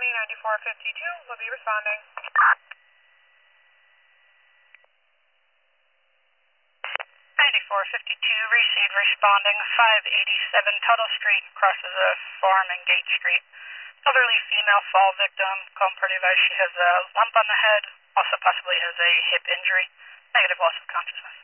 9452 will be responding. 9452, received, responding, 587 Tuttle Street, crosses a farm and Gate Street. Elderly female fall victim, calm party advice, she has a lump on the head, also possibly has a hip injury, negative loss of consciousness.